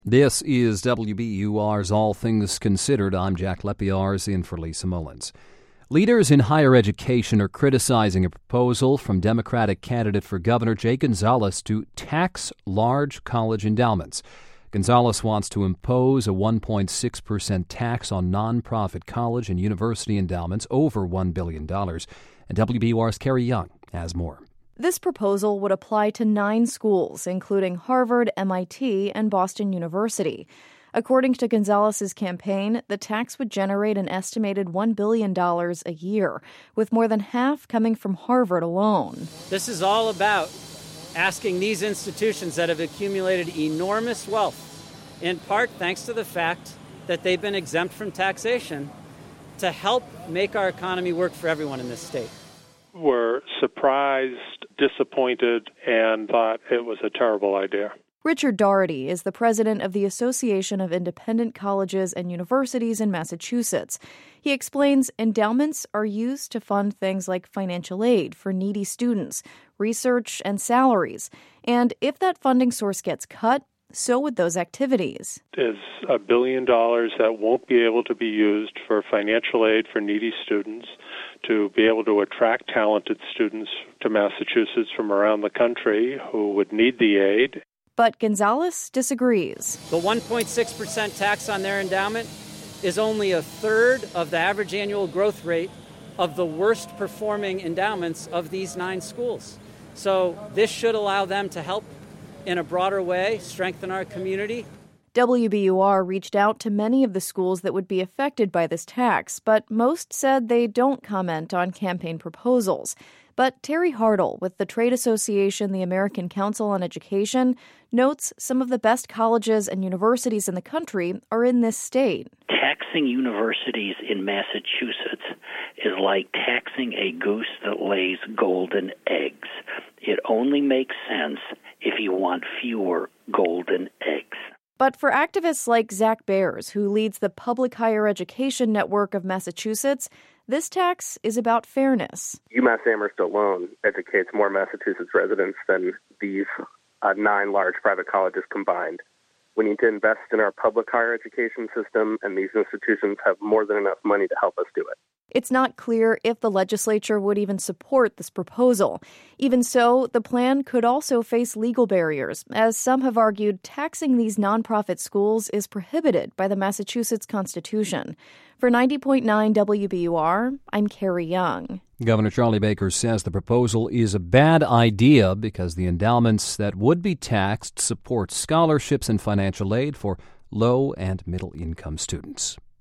This is WBUR's All Things Considered. I'm Jack Lepiarz in for Lisa Mullins. Leaders in higher education are criticizing a proposal from Democratic candidate for governor Jay Gonzalez to tax large college endowments. Gonzalez wants to impose a 1.6% tax on nonprofit college and university endowments over $1 billion. And WBUR's Carrie Young has more. This proposal would apply to 9 schools, including Harvard, MIT, and Boston University. According to Gonzalez's campaign, the tax would generate an estimated $1 billion a year, with more than half coming from Harvard alone. This is all about asking these institutions that have accumulated enormous wealth, in part thanks to the fact that they've been exempt from taxation, to help make our economy work for everyone in this state. Were surprised, disappointed, and thought it was a terrible idea. Richard Doherty is the president of the Association of Independent Colleges and Universities in Massachusetts. He explains endowments are used to fund things like financial aid for needy students, research, and salaries. And if that funding source gets cut, so would those activities. There's $1 billion that won't be able to be used for financial aid for needy students, to be able to attract talented students to Massachusetts from around the country who would need the aid. But Gonzalez disagrees. The 1.6% tax on their endowment is only a third of the average annual growth rate of the worst performing endowments of these 9 schools. So this should allow them to help in a broader way strengthen our community. WBUR reached out to many of the schools that would be affected by this tax, but most said they don't comment on campaign proposals. But Terry Hartle with the trade association the American Council on Education notes some of the best colleges and universities in the country are in this state. Taxing universities in Massachusetts is like taxing a goose that lays golden eggs. It only makes sense if you want fewer golden eggs. But for activists like Zach Bears, who leads the Public Higher Education Network of Massachusetts, this tax is about fairness. UMass Amherst alone educates more Massachusetts residents than these 9 large private colleges combined. We need to invest in our public higher education system, and these institutions have more than enough money to help us do it. It's not clear if the legislature would even support this proposal. Even so, the plan could also face legal barriers, as some have argued taxing these nonprofit schools is prohibited by the Massachusetts Constitution. For 90.9 WBUR, I'm Carrie Young. Governor Charlie Baker says the proposal is a bad idea because the endowments that would be taxed support scholarships and financial aid for low and middle income students.